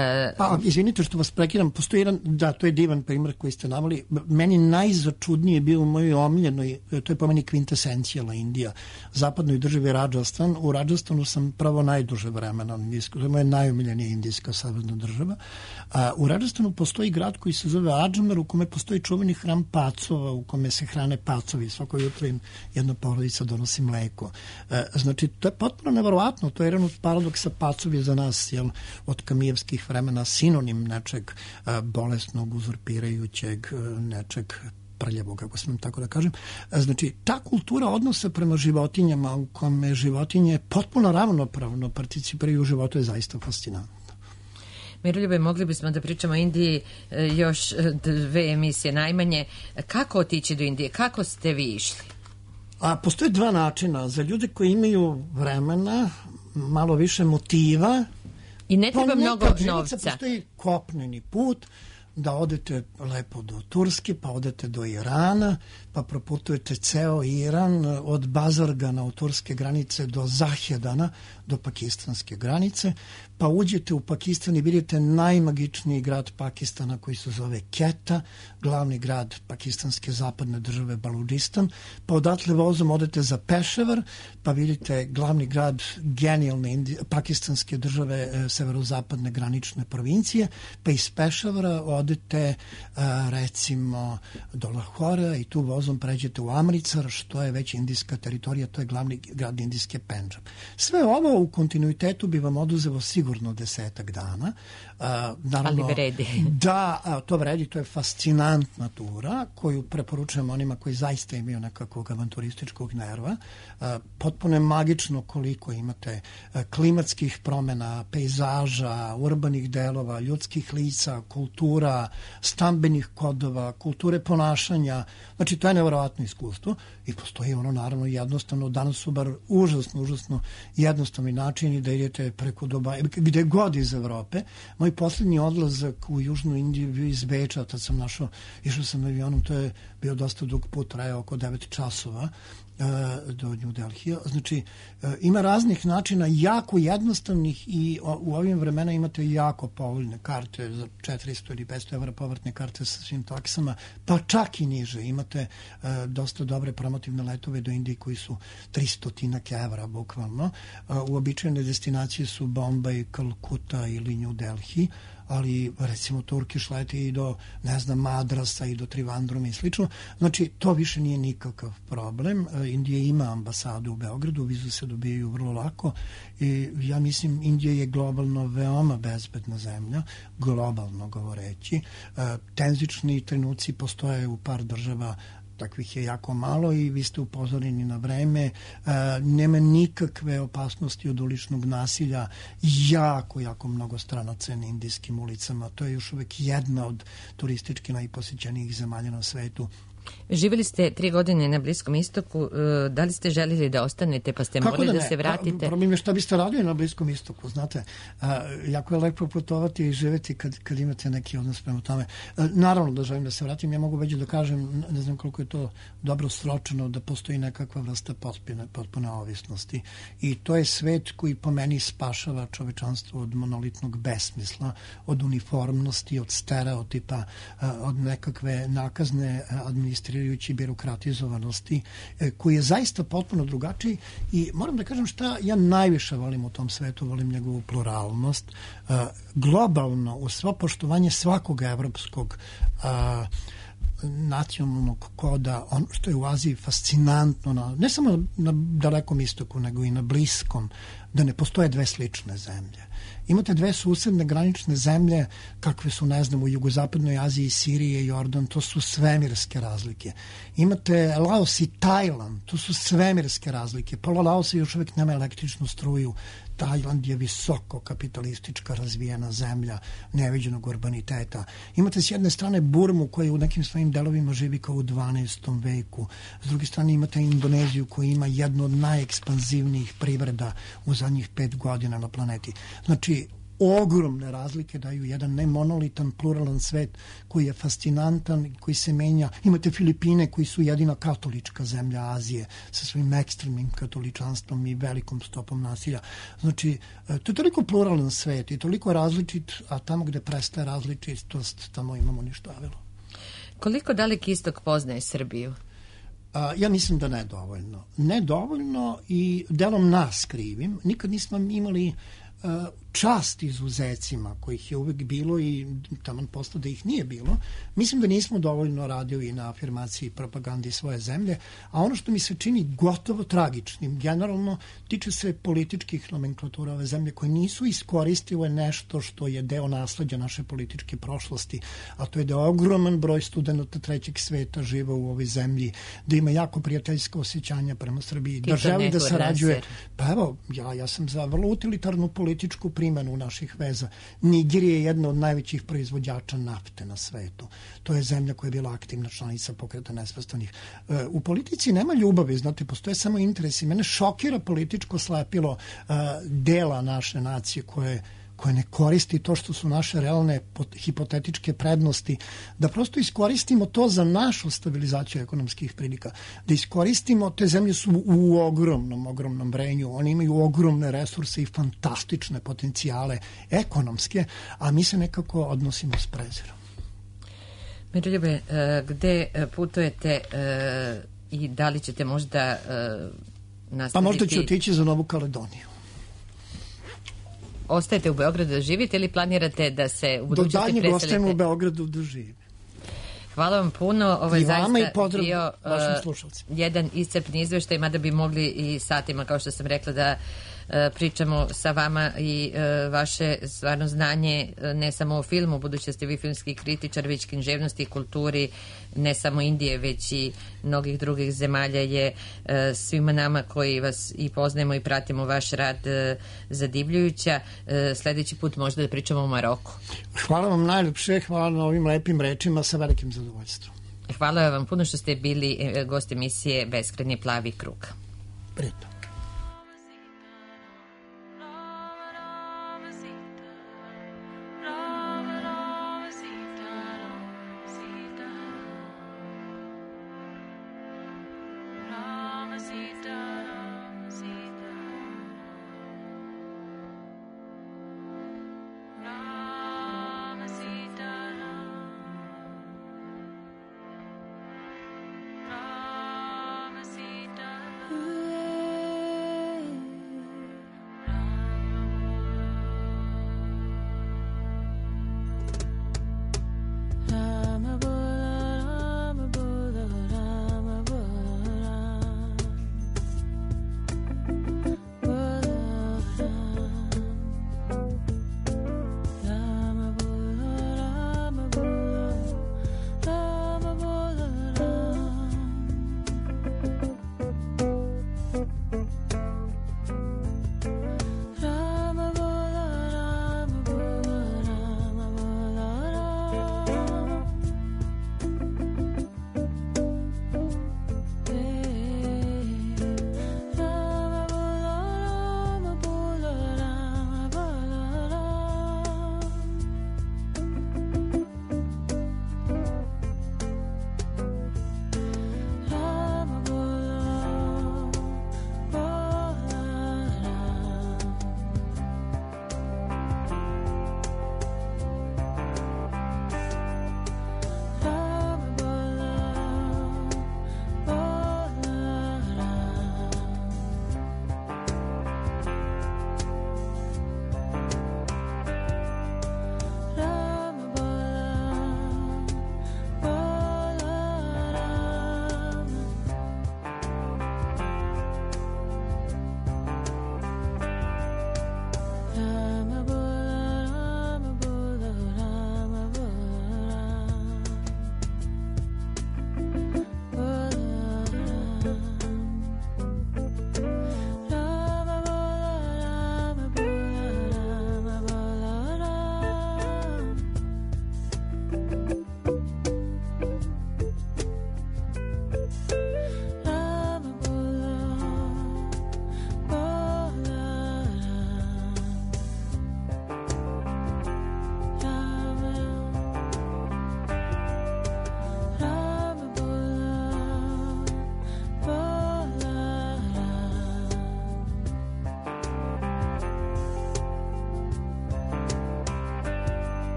Pa, izvinite što vas prekidam, postoji jedan, da, to je divan primjer koji ste navali. Meni najzačudnije bio u mojoj omiljenoj, to je po meni kvintesencijala Indija, zapadnoj državi Rajasthan. U Rajasthanu sam pravo najduže vremena, to je moja najomiljenija indijska savezna država. A, u Rajasthanu postoji grad koji se zove Ajmer, u kome postoji čuveni hram pacova, u kome se hrane pacovi, svako jutro im jedna porodica donosi mleko. E, znači, to je potpuno neverovatno, to je jedan od paradoksa, pacovi za nas, jel, od kamijevskih vremena sinonim nečeg a, bolesnog, uzurpirajućeg, nečeg prljavog, kako sam tako da kažem. Znači, ta kultura odnosa prema životinjama, u kome životinje potpuno ravnopravno participiraju u životu, je zaista fascinantna. Miroljube, mogli bismo da pričamo o Indiji još dve emisije najmanje. Kako otići do Indije? Kako ste vi išli? A postoje dva načina. Za ljude koji imaju vremena, malo više motiva, i ne treba mnogo novca. Postoji kopneni put, da odete lepo do Turske, pa odete do Irana, pa proputujete ceo Iran od Bazargana od turske granice do Zahedana, do pakistanske granice, pa uđete u Pakistan i vidite najmagičniji grad Pakistana koji se zove Quetta, glavni grad pakistanske zapadne države Baludistan, pa odatle vozom odete za Pešavar, pa vidite glavni grad genijalne Indi- pakistanske države e, severozapadne granične provincije, pa iz Pešavara odete a, recimo do Lahora i tu vozom pređete u Amritsar, što je već indijska teritorija, to je glavni grad indijske Pendžab. Sve ovo u kontinuitetu bi vam oduzelo sigurno desetak dana. A, naravno, ali vredi. Da, a, to vredi, to je fascinantna tura koju preporučujem onima koji zaista imaju nekakvog avanturističkog nerva. A, potpuno je magično koliko imate a, klimatskih promena, pejzaža, urbanih delova, ljudskih lica, kultura, stambenih kodova, kulture ponašanja. Znači, to je nevjerovatno iskustvo i postoji ono, naravno, jednostavno, danas su bar užasno, užasno jednostavni načini da idete preko Dubaja, gde god iz Evrope. Moj posljednji odlazak u Južnu Indiju bio iz Beča, tad sam našao, išao sam avionom, to je bio dosta dug put, trajao oko devet časova do New Delhija. Znači, ima raznih načina, jako jednostavnih i u ovim vremena imate jako povoljne karte za četiristo ili petsto evra povratne karte sa svim taksama, pa čak i niže. Imate dosta dobre promotivne letove do Indije koji su tristo evra bukvalno. Uobičajene destinacije su Bombay, Kalkuta ili New Delhi, ali recimo Turkish leti i do, ne znam, Madrasa i do Trivandruma i slično. Znači, to više nije nikakav problem. Indija ima ambasadu u Beogradu, vizu se dobijaju vrlo lako i ja mislim Indija je globalno veoma bezbedna zemlja, globalno govoreći. Tenzični trenuci postoje u par država, takvih je jako malo i vi ste upozoreni na vreme. E, nema nikakve opasnosti od uličnog nasilja. Jako, jako mnogo stranaca na indijskim ulicama. To je još uvek jedna od turistički najposećenijih zemalja na svetu. Živjeli ste tri godine na Bliskom istoku, da li ste željeli da ostanete pa ste morali da, da se vratite? Problem je šta biste radili na Bliskom istoku, znate. A, jako je lepo putovati i živjeti kad, kad imate neki odnos prema tome. A, naravno da želim da se vratim, ja mogu već da kažem, ne znam koliko je to dobro sročeno, da postoji nekakva vrsta potpune, potpune ovisnosti. I to je svet koji po meni spašava čovečanstvo od monolitnog besmisla, od uniformnosti, od stereotipa, od nekakve nakazne administracije, administrirajući birokratizovanosti, koji je zaista potpuno drugačiji i moram da kažem šta ja najviše volim u tom svetu, volim njegovu pluralnost, globalno, u svo poštovanje svakog evropskog nacionalnog koda, ono što je u Aziji fascinantno, na, ne samo na dalekom istoku, nego i na bliskom, da ne postoje dve slične zemlje. Imate dve susedne granične zemlje, kakve su, ne znam, u jugozapadnoj Aziji, Sirije i Jordan, to su svemirske razlike. Imate Laos i Tajland, to su svemirske razlike. Pola Laosa još uvek nema električnu struju. Tajland je visoko kapitalistička razvijena zemlja neviđenog urbaniteta. Imate s jedne strane Burmu koja u nekim svojim delovima živi kao u dvanaestom veku. S druge strane imate Indoneziju koja ima jednu od najekspanzivnijih privreda u zadnjih pet godina na planeti. Znači, ogromne razlike daju jedan nemonolitan, pluralan svet koji je fascinantan, koji se menja. Imate Filipine koji su jedina katolička zemlja Azije sa svojim ekstremnim katoličanstvom i velikom stopom nasilja. Znači, to je toliko pluralan svet i toliko različit, a tamo gde prestaje različitost, tamo imamo ništavilo. Koliko Daleki istok poznaje Srbiju? A, ja mislim da ne dovoljno. Ne dovoljno i delom nas krivim. Nikad nismo imali a, čast izuzecima kojih je uvek bilo i taman posle da ih nije bilo. Mislim da nismo dovoljno radili na afirmaciji i propagandi svoje zemlje, a ono što mi se čini gotovo tragičnim, generalno tiče se političkih nomenklatura ove zemlje koje nisu iskoristile nešto što je deo nasleđa naše političke prošlosti, a to je da ogroman broj studenta trećeg sveta žive u ovoj zemlji, da ima jako prijateljsko osjećanja prema Srbiji, da želi da sarađuje. Pa evo, ja, ja sam za vrlo utilitarnu političku primenu naših veza. Nigerija je jedna od najvećih proizvođača nafte na svetu. To je zemlja koja je bila aktivna članica Pokreta nesvrstanih. U politici nema ljubavi, znate, postoje samo interesi. Mene šokira političko slepilo dela naše nacije koje koje ne koristi to što su naše realne hipotetičke prednosti, da prosto iskoristimo to za našu stabilizaciju ekonomskih prilika, da iskoristimo, te zemlje su u ogromnom, ogromnom vrenju, oni imaju ogromne resurse i fantastične potencijale ekonomske, a mi se nekako odnosimo s prezirom. Miroljube, gde putujete i da li ćete možda nastaviti? Pa možda ću otići za Novu Kaledoniju. Ostajete u Beogradu da živite ili planirate da se u budućnosti preselite? Do daljnjeg ostajem u Beogradu da živim. Hvala vam puno. Ovo je I vama i zaista pozdrav bio vašim slušalcima. jedan iscrpni izveštaj, mada bi mogli i satima, kao što sam rekla, da pričamo sa vama i vaše stvarno znanje ne samo o filmu, budući da ste vi filmski kritičar, već književnosti i kulturi ne samo Indije, već i mnogih drugih zemalja je svima nama koji vas i poznajemo i pratimo vaš rad zadivljujuća. Sledeći put možda da pričamo o Maroku. Hvala vam najljepše, hvala na ovim lepim rečima, sa velikim zadovoljstvom. Hvala vam puno što ste bili gost emisije Beskrajni plavi krug. Prijetno. Ooh.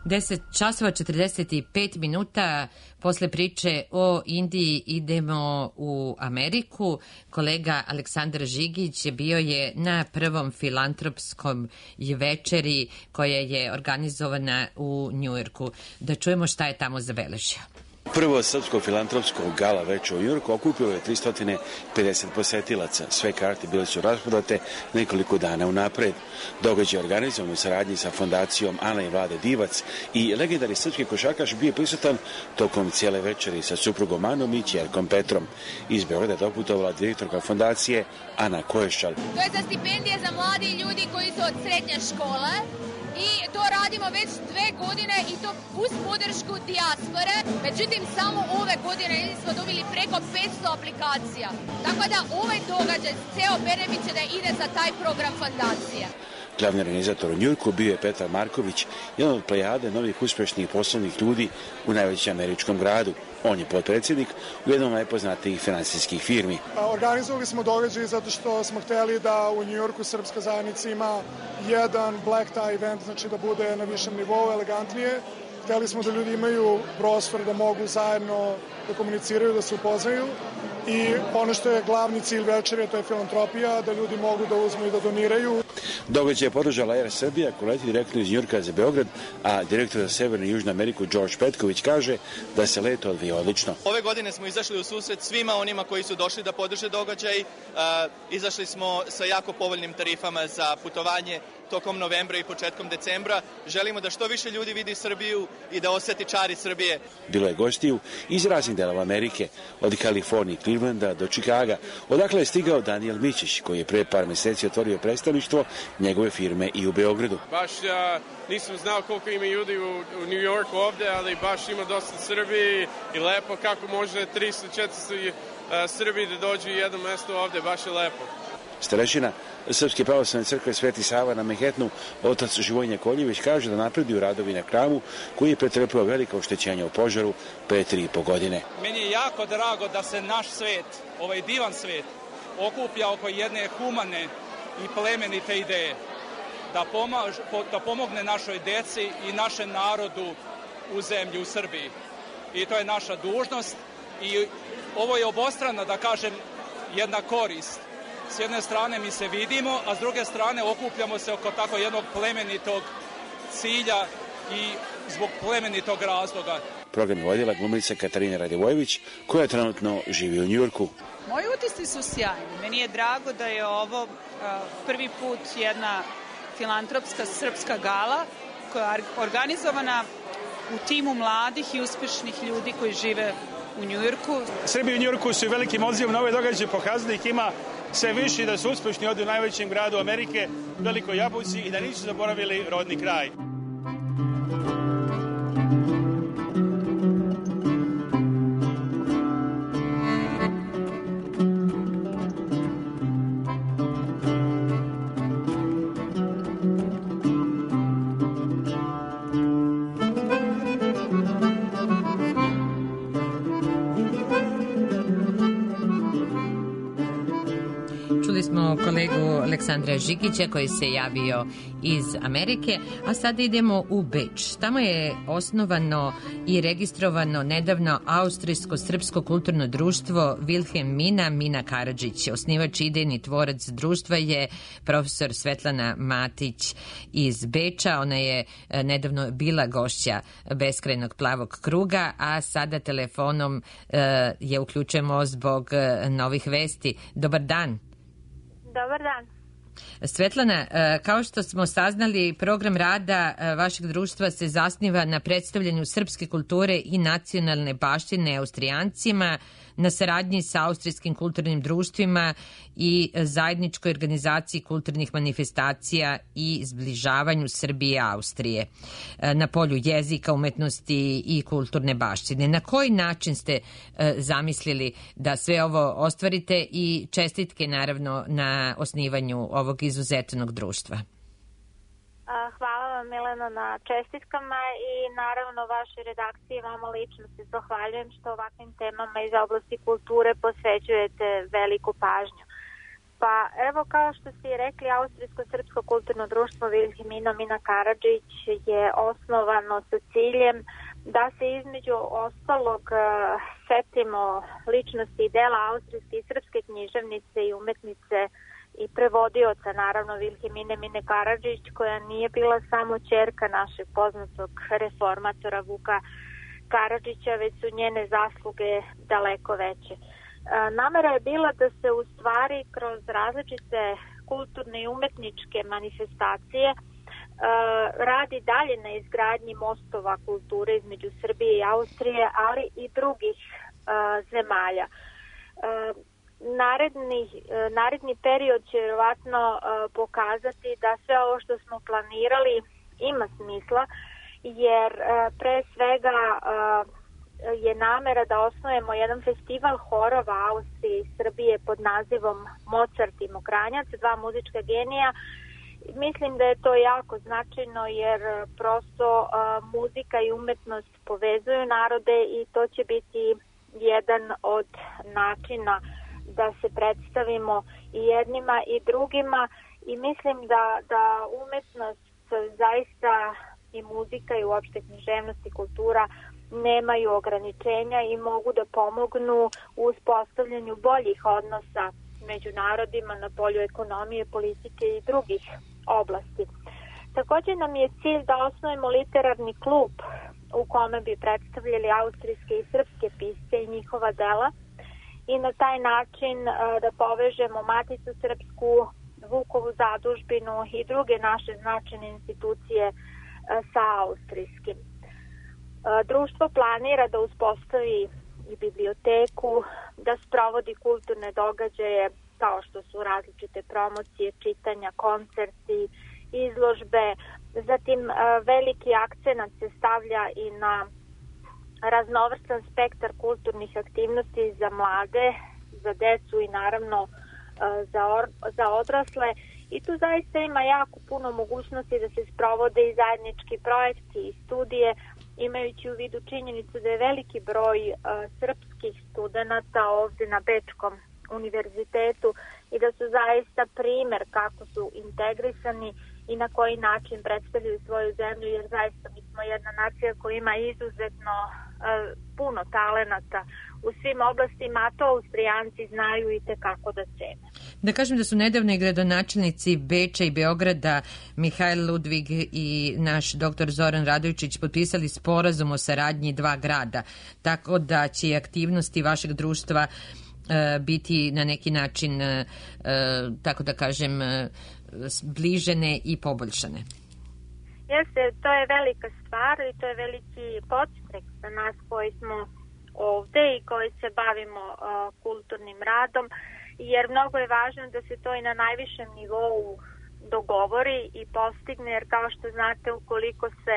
deset časova četrdeset pet minuta. Posle priče o Indiji idemo u Ameriku. Kolega Aleksandar Žigić bio je na prvom filantropskom večeri koja je organizovana u Njujorku. Da čujemo šta je tamo zabeležio. Prvo srpsko filantropsko gala veče u Njujorku okupilo je tristo pedeset posetilaca. Sve karte bile su rasprodate nekoliko dana unapred. Događaj je organizovan u saradnji sa fondacijom Ana i Vlade Divac i legendarni srpski košarkaš bio prisutan tokom cijele večeri sa suprugom Anom i ćerkom Petrom. Iz Beograda doputovala direktorka fondacije Ana Koješčal. To je za stipendije za mladi ljudi koji su od srednje škole. I to radimo već dve godine i to uz podršku dijaspore. Međutim, samo ove godine smo dobili preko petsto aplikacija. Tako da ovaj događaj, ceo benefit će da ide za taj program fondacije. Glavni organizator u Njujorku bio je Petar Marković, jedan od plejade novih uspešnih poslovnih ljudi u najvećem američkom gradu. On je potpredsjednik u jednom od najpoznatijih finansijskih firmi. Organizovali smo događaj zato što smo hteli da u Njujorku srpska zajednica ima jedan black tie event, znači da bude na višem nivou, elegantnije. Hteli smo da ljudi imaju prostor da mogu zajedno da komuniciraju, da se upoznaju. I ono što je glavni cilj večere, to je filantropija, da ljudi mogu da uzmu i da doniraju. Događaj je podržala Air Srbija, koja leti direktno iz Njujorka za Beograd, a direktor za Severnu i Južnu Ameriku Đorđe Petković kaže da se let odvija odlično. Ove godine smo izašli u susret svima onima koji su došli da podrže događaj. Uh, izašli smo sa jako povoljnim tarifama za putovanje tokom novembra i početkom decembra. Želimo da što više ljudi vidi Srbiju i da oseti čari Srbije. Bilo je gostiju iz raznih delova Amerike, od Kalifornije, Clevelanda do Čikaga. Odakle je stigao Danijel Mićić, koji je pre par meseci otvorio predstavništvo njegove firme i u Beogradu. Baš ja nisam znao koliko ima ljudi u, u New Yorku ovde, ali baš ima dosta Srbiji i lepo kako može tristo četiristo uh, Srbiji da dođu u jedno mesto ovde, baš je lepo. Starešina Srpske pravoslavne crkve Sveti Sava na Manhattanu, otac Živojin Koljević, kaže da napreduju radovi na hramu koji je pretrpeo velika oštećenja u požaru pre tri i po godine. Meni je jako drago da se naš svet, ovaj divan svet, okuplja oko jedne humane i plemenite ideje, da, pomaž, da pomogne našoj deci i našem narodu u zemlji, u Srbiji. I to je naša dužnost i ovo je obostrano, da kažem, jedna korist. S jedne strane mi se vidimo, a s druge strane okupljamo se oko tako jednog plemenitog cilja i zbog plemenitog razloga. Program je vodila glumica Katarina Radivojević, koja trenutno živi u Njujorku. Moji utisci su sjajni. Meni je drago da je ovo uh, prvi put jedna filantropska srpska gala koja je organizovana u timu mladih i uspešnih ljudi koji žive u Njujorku. Srbi u Njujorku su velikim odzivom na ove događaje pokazali da ih ima sve više, da su uspešni ovdje u najvećem gradu Amerike, Velikoj Jabuci, i da nisu zaboravili rodni kraj. Kolegu Aleksandra Žigića koji se javio iz Amerike, a sada idemo u Beč. Tamo je osnovano i registrovano nedavno Austrijsko-srpsko kulturno društvo Wilhelm Mina, Mina Karadžić. Osnivač i idejni tvorac društva je profesor Svetlana Matić iz Beča. Ona je nedavno bila gošća Beskrajnog plavog kruga, a sada telefonom je uključujemo zbog novih vesti. Dobar dan. Dobar dan. Svetlana, kao što smo saznali, program rada vašeg društva se zasniva na predstavljanju srpske kulture i nacionalne baštine Austrijancima, na saradnji sa austrijskim kulturnim društvima i zajedničkoj organizaciji kulturnih manifestacija i zbližavanju Srbije i Austrije na polju jezika, umetnosti i kulturne baštine. Na koji način ste zamislili da sve ovo ostvarite i čestitke naravno na osnivanju ovog izuzetnog društva? Hvala vam, Milena, na čestitkama i naravno vašoj redakciji i vama lično se zahvaljujem što ovakvim temama iz oblasti kulture posvećujete veliku pažnju. Pa evo, kao što ste i rekli, Austrijsko-srpsko kulturno društvo Vilhelmina Mina Karadžić je osnovano sa ciljem da se između ostalog setimo ličnosti i dela austrijske i srpske književnice i umetnice i prevodioca, naravno, Vilhelmine Mine Karadžić, koja nije bila samo ćerka našeg poznatog reformatora Vuka Karadžića, već su njene zasluge daleko veće. Namera je bila da se u stvari kroz različite kulturne i umetničke manifestacije radi dalje na izgradnji mostova kulture između Srbije i Austrije, ali i drugih zemalja. Naredni, naredni period će vjerovatno pokazati da sve ovo što smo planirali ima smisla, jer pre svega je namera da osnujemo jedan festival horova Austrije i Srbije pod nazivom Mozart i Mokranjac, dva muzička genija. Mislim da je to jako značajno jer prosto uh, muzika i umetnost povezuju narode i to će biti jedan od načina da se predstavimo i jednima i drugima i mislim da, da umetnost zaista i muzika i uopšte književnost i kultura nemaju ograničenja i mogu da pomognu u uspostavljanju boljih odnosa među narodima na polju ekonomije, politike i drugih oblasti. Također nam je cilj da osnujemo literarni klub u kome bi predstavljali austrijske i srpske pisce i njihova dela i na taj način da povežemo Maticu srpsku, Vukovu zadužbinu i druge naše značajne institucije sa austrijskim. Društvo planira da uspostavi i biblioteku, da sprovodi kulturne događaje kao što su različite promocije, čitanja, koncerti, izložbe. Zatim veliki akcenat se stavlja i na raznovrstan spektar kulturnih aktivnosti za mlade, za decu i naravno za, or, za odrasle. I tu zaista ima jako puno mogućnosti da se sprovode i zajednički projekti i studije, imajući u vidu činjenicu da je veliki broj uh, srpskih studenata ovdje na Bečkom univerzitetu i da su zaista primer kako su integrisani i na koji način predstavljaju svoju zemlju, jer zaista mi smo jedna nacija koja ima izuzetno uh, puno talenata u svim oblastima, a to Austrijanci znaju i tekako da cene. Da kažem da su nedavno i gradonačelnici Beča i Beograda Mihajl Ludvig i naš doktor Zoran Radojičić potpisali sporazum o saradnji dva grada, tako da će i aktivnosti vašeg društva e, biti na neki način, e, tako da kažem, e, zbližene i poboljšane. Jeste, to je velika stvar i to je veliki podstrek za nas koji smo ovde i koji se bavimo uh, kulturnim radom, jer mnogo je važno da se to i na najvišem nivou dogovori i postigne, jer kao što znate, ukoliko se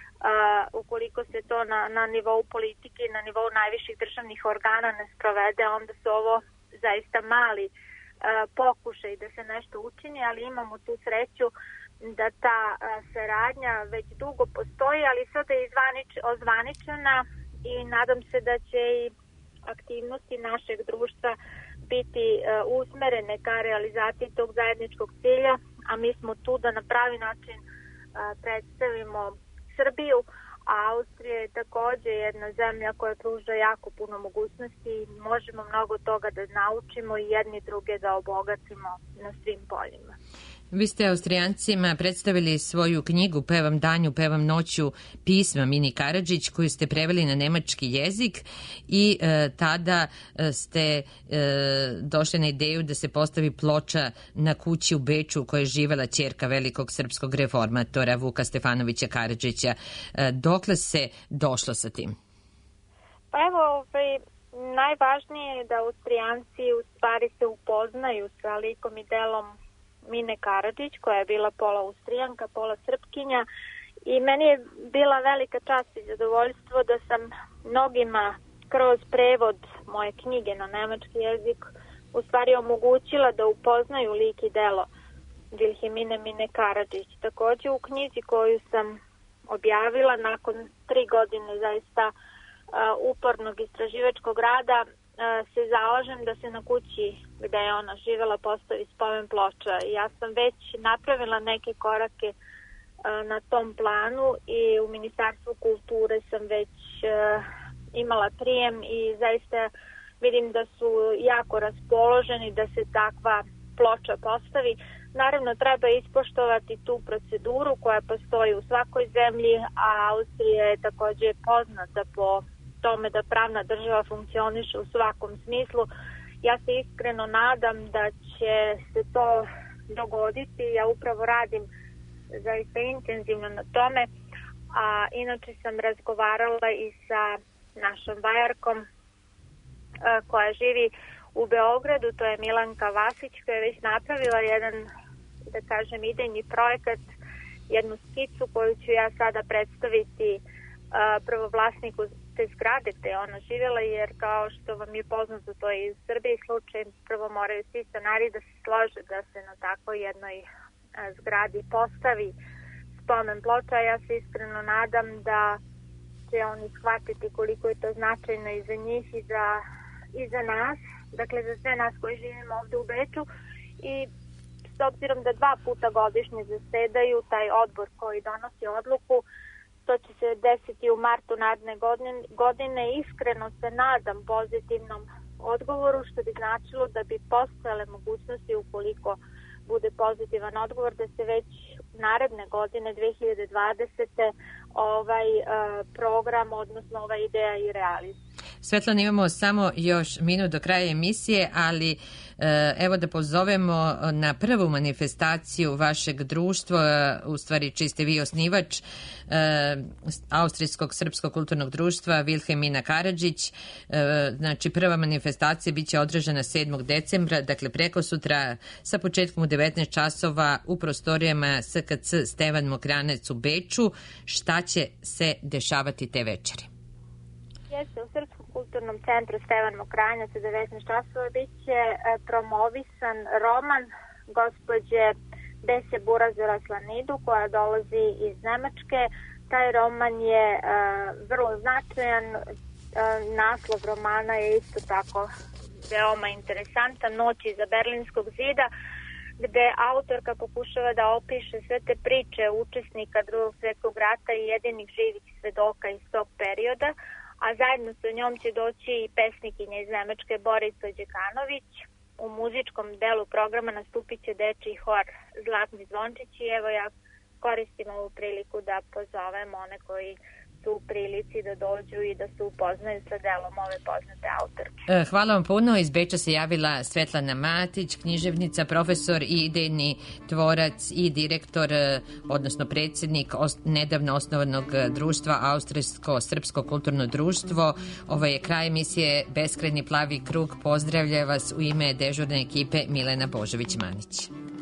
uh, ukoliko se to na, na nivou politike i na nivou najviših državnih organa ne sprovede, onda su ovo zaista mali uh, pokušaj da se nešto učini, ali imamo tu sreću da ta uh, saradnja već dugo postoji, ali sada je izvanič, ozvaničena i nadam se da će i aktivnosti našeg društva biti uh, usmerene ka realizaciji tog zajedničkog cilja, a mi smo tu da na pravi način uh, predstavimo Srbiju, a Austrija je također jedna zemlja koja pruža jako puno mogućnosti i možemo mnogo toga da naučimo i jedni druge da obogatimo na svim poljima. Vi ste Austrijancima predstavili svoju knjigu Pevam danju, pevam noću, pisma Mini Karadžić, koju ste preveli na nemački jezik i e, tada ste e, došli na ideju da se postavi ploča na kući u Beču u kojoj je živela ćerka velikog srpskog reformatora Vuka Stefanovića Karadžića. E, dokle se došlo sa tim? Pa evo, ovaj, najvažnije je da Austrijanci u stvari se upoznaju sa likom i delom Mine Karadžić, koja je bila pola Austrijanka, pola Srpkinja, i meni je bila velika čast i zadovoljstvo da sam mnogima kroz prevod moje knjige na nemački jezik u stvari omogućila da upoznaju lik i delo Vilhelmine Mine Karadžić. Također u knjizi koju sam objavila nakon tri godine zaista uh, upornog istraživačkog rada, se zalažem da se na kući gde je ona živela postavi spomen ploča. Ja sam već napravila neke korake na tom planu i u Ministarstvu kulture sam već imala prijem i zaista vidim da su jako raspoloženi da se takva ploča postavi. Naravno, treba ispoštovati tu proceduru koja postoji u svakoj zemlji, a Austrija je takođe poznata po tome da pravna država funkcioniše u svakom smislu. Ja se iskreno nadam da će se to dogoditi. Ja upravo radim zaista intenzivno na tome, a inače sam razgovarala i sa našom vajarkom koja živi u Beogradu, to je Milanka Vasić, koja je već napravila jedan, da kažem, idejni projekat, jednu skicu koju ću ja sada predstaviti prvo vlasniku te zgrade gde je ona živjela, jer kao što vam je poznato, to je i u Srbiji slučaj, prvo moraju svi stanari da se slože da se na takvoj jednoj zgradi postavi spomen ploča. Ja se iskreno nadam da će oni shvatiti koliko je to značajno i za njih i za, i za nas, dakle za sve nas koji živimo ovde u Beču, i s obzirom da dva puta godišnje zasedaju taj odbor koji donosi odluku, to će se desiti u martu naredne godine. Iskreno se nadam pozitivnom odgovoru, što bi značilo da bi postojale mogućnosti, ukoliko bude pozitivan odgovor, da se već naredne godine, dve hiljade dvadesete. ovaj uh, program, odnosno ova ideja i realizuje. Svetlana, imamo samo još minut do kraja emisije, ali evo da pozovemo na prvu manifestaciju vašeg društva, u stvari čiji ste vi osnivač, Austrijskog srpskog kulturnog društva Vilhelmina Karadžić. Znači, prva manifestacija biće održana sedmog decembra, dakle preko sutra, sa početkom u devetnaest časova u prostorijama S K C Stevan Mokranec u Beču. Šta će se dešavati te večeri? Jeste, u Srpskom kulturnom centru Stevan Mokranjac u devetnaest časova bit će promovisan roman gospođe Bese Burazor Aslanidu, koja dolazi iz Nemačke. Taj roman je uh, vrlo značajan, uh, naslov romana je isto tako veoma interesantan, Noć iza Berlinskog zida, gde autorka pokušava da opiše sve te priče učesnika Drugog svjetskog rata i jedinih živih svedoka iz tog perioda, a zajedno sa njom će doći i pesnikinja iz Nemačke Borica Đekanović. U muzičkom delu programa nastupit će dečiji hor Zlatni zvončići. Evo, ja koristim ovu priliku da pozovem one koji su u prilici da dođu i da se upoznaju sa delom ove poznate autorke. Hvala vam puno. Iz Beča se javila Svetlana Matić, književnica, profesor i idejni tvorac i direktor, odnosno predsjednik nedavno osnovanog društva Austrijsko srpsko kulturno društvo. Ovo je kraj emisije Beskrajni plavi krug. Pozdravlja vas u ime dežurne ekipe Milena Božović-Manić.